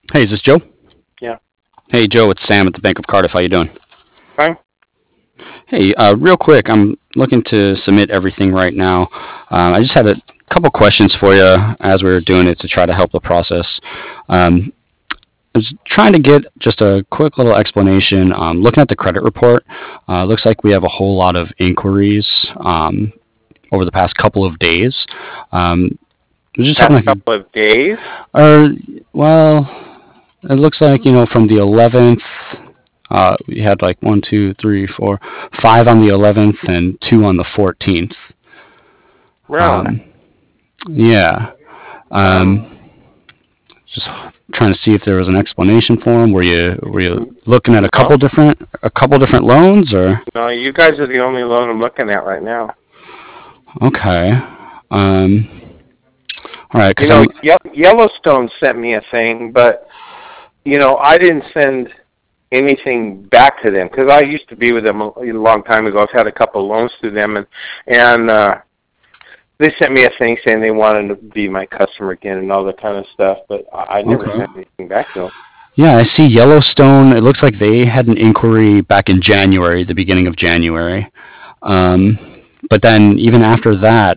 Hey, is this Joe? Yeah. Hey, Joe, it's Sam at the Bank of Cardiff. How you doing? Fine. Hey, real quick, I'm looking to submit everything right now. I just had a couple questions for you as we were doing it to try to help the process. Um, I was trying to get just a quick little explanation. Looking at the credit report, looks like we have a whole lot of inquiries over the past couple of days. I was just hoping Past I could, couple of days. or well, it looks like from the 11th. We had like one, two, three, four, five on the 11th and two on the 14th. Really? Um, yeah. Um. Um, just trying to see if there was an explanation for them. Were you looking at No. a couple different loans or? No. You guys are the only loan I'm looking at right now. Okay. Um, all right, You because know, I'm. Yellowstone sent me a thing, but I didn't send anything back to them because I used to be with them a long time ago. I've had a couple loans through them, and they sent me a thing saying they wanted to be my customer again and all that kind of stuff. But I never Okay. sent anything back to them. Yeah, I see Yellowstone. It looks like they had an inquiry back in January, the beginning of January. Um, but then even after that,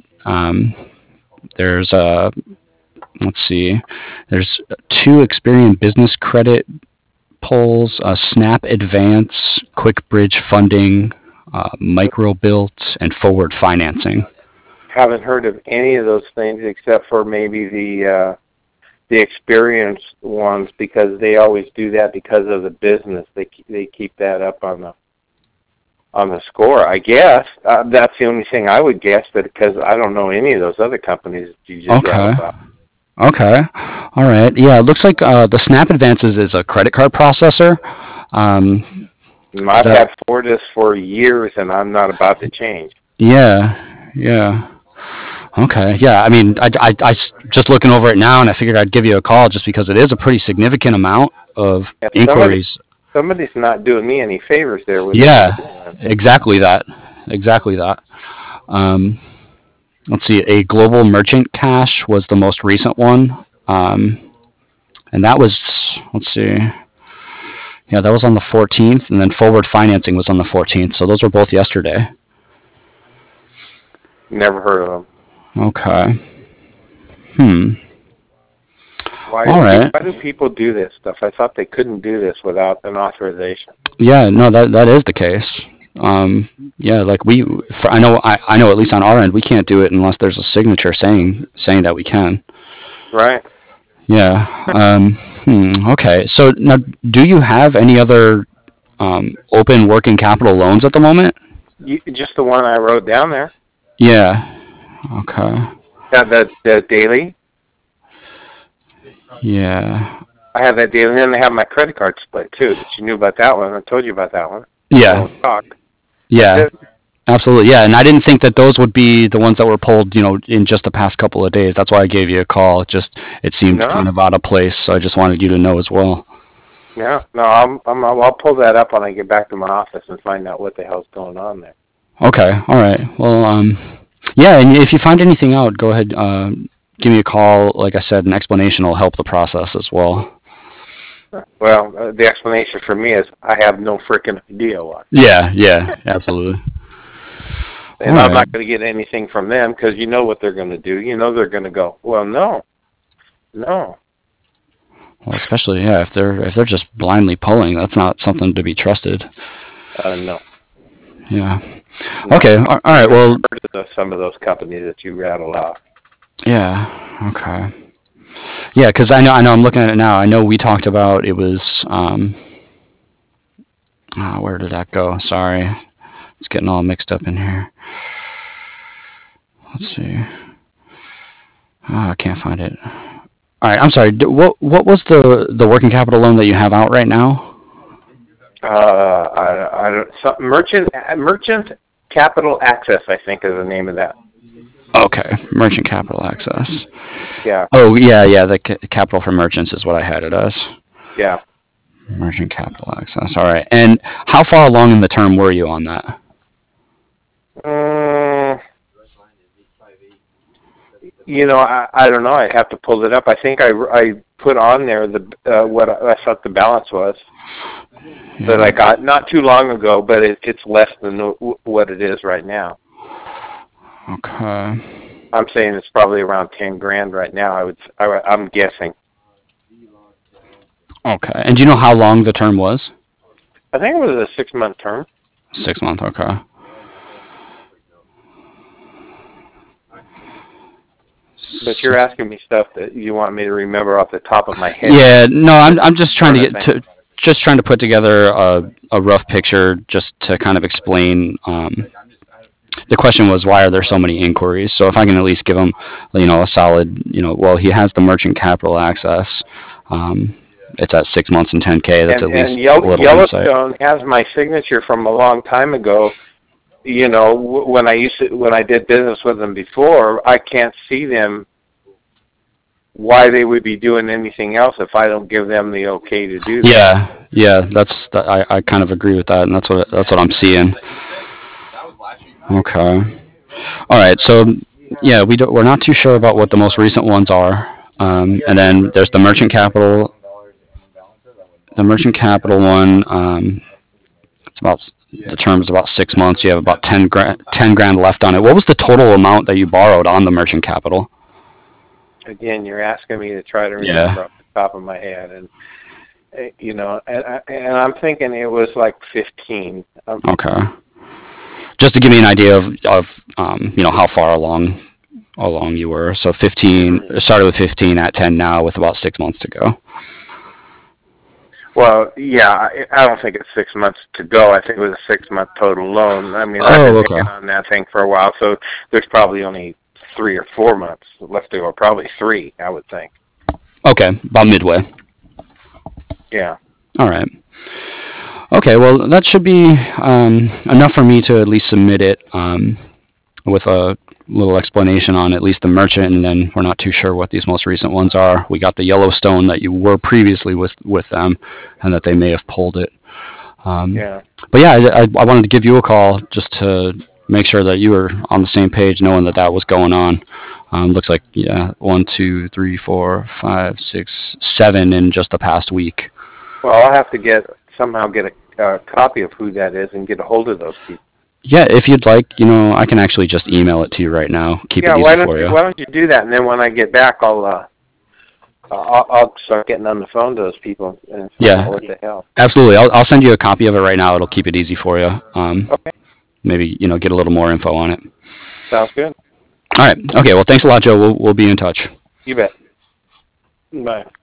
there's let's see, there's two Experian business credit pulls, Snap Advance, Quick Bridge Funding, Micro Built, and Forward Financing. Haven't heard of any of those things except for maybe the experienced ones because they always do that because of the business. They keep that up on the score. I guess that's the only thing I would guess, but because I don't know any of those other companies that you just Okay. rattled off. Okay. All right. Yeah, it looks like the Snap Advances is a credit card processor. Um, is I've that? had Fortis for years, and I'm not about to change. Yeah. Yeah. Okay. Yeah. I mean, just looking over it now, and I figured I'd give you a call just because it is a pretty significant amount of Yeah, inquiries. somebody's not doing me any favors there with what Yeah. they're doing. Exactly that. Exactly that. Um, let's see. A global merchant cash was the most recent one, and that was, let's see. Yeah, that was on the 14th, and then forward financing was on the 14th. So those were both yesterday. Never heard of them. Okay. Hmm. Why All do people right. why do people do this stuff? I thought they couldn't do this without an authorization. Yeah. No, that is the case. Um, yeah, like I know at least on our end we can't do it unless there's a signature saying that we can. Right. Yeah. Okay. So now, do you have any other open working capital loans at the moment? Just the one I wrote down there. Yeah. Okay. Yeah, the daily. Yeah. I have that daily, and then I have my credit card split too. That you knew about that one. I told you about that one when Yeah. we talked. That's Yeah. it. Absolutely. Yeah. And I didn't think that those would be the ones that were pulled, in just the past couple of days. That's why I gave you a call. It seemed No. kind of out of place. So I just wanted you to know as well. Yeah. No. I'll pull that up when I get back to my office and find out what the hell's going on there. Okay. All right. Well, yeah. And if you find anything out, go ahead. Give me a call. Like I said, an explanation will help the process as well. Well, the explanation for me is I have no freaking idea what, Yeah. Yeah. Absolutely. All and I'm right. not going to get anything from them because you know what they're going to do. You know they're going to go, well, no, no, Well, especially if they're just blindly pulling, that's not something to be trusted. no, Yeah. no. Okay. I've All right. even Well. heard of some of those companies that you rattled off. Yeah. Okay. Yeah, because I know I'm looking at it now. I know we talked about it was where did that go? Sorry, it's getting all mixed up in here. Let's see. I can't find it. All right, I'm sorry. What was the working capital loan that you have out right now? I don't, merchant capital access, I think, is the name of that. Okay, merchant capital access. Yeah, Oh yeah, yeah. The capital for merchants is what I had it as. yeah. Merchant capital access. All right. And how far along in the term were you on that? Um, I don't know. I have to pull it up. I think I put on there the what I thought the balance was that I got not too long ago, but it's less than what it is right now. Okay. I'm saying it's probably around 10 grand right now. I'm guessing. Okay. And do you know how long the term was? I think it was a 6-month term. 6 month. Okay. But you're asking me stuff that you want me to remember off the top of my head. Yeah. No, I'm just trying to just trying to put together a rough picture, just to kind of explain. The question was, why are there so many inquiries? So if I can at least give him, a solid, well, he has the merchant capital access. It's at 6 months and 10K. That's at least a little Yellowstone insight. has my signature from a long time ago. When I did business with them before, I can't see them why they would be doing anything else if I don't give them the okay to do that. Yeah. I kind of agree with that, and that's what I'm seeing. Okay. All right. So yeah, we're not too sure about what the most recent ones are. And then there's the merchant capital. The merchant capital one. It's about the term is about 6 months. You have about 10 grand left on it. What was the total amount that you borrowed on the merchant capital? Again, you're asking me to try to remember off the top of my head, and and I'm thinking it was like 15. Okay. Just to give me an idea of how far along you were. So 15 started with 15 at 10 now with about 6 months to go. Well, yeah, I don't think it's 6 months to go. I think it was a 6-month total loan. I mean, I've been paying on that thing for a while, so there's probably only 3 or 4 months left to go. Probably 3, I would think. Okay, about midway. Yeah. All right. Okay, well, that should be enough for me to at least submit it with a little explanation on at least the merchant, and then we're not too sure what these most recent ones are. We got the Yellowstone that you were previously with them, and that they may have pulled it. Yeah. But yeah, I wanted to give you a call just to make sure that you were on the same page, knowing that was going on. Looks like 1, 2, 3, 4, 5, 6, 7 in just the past week. Well, I'll have to somehow get a copy of who that is and get a hold of those people. Yeah, if you'd like, I can actually just email it to you right now. Keep it easy for you. Why don't you do that, and then when I get back, I'll start getting on the phone to those people and find out what the hell. Absolutely. I'll send you a copy of it right now. It'll keep it easy for you. Okay. Maybe get a little more info on it. Sounds good. All right. Okay. Well, thanks a lot, Joe. We'll be in touch. You bet. Bye.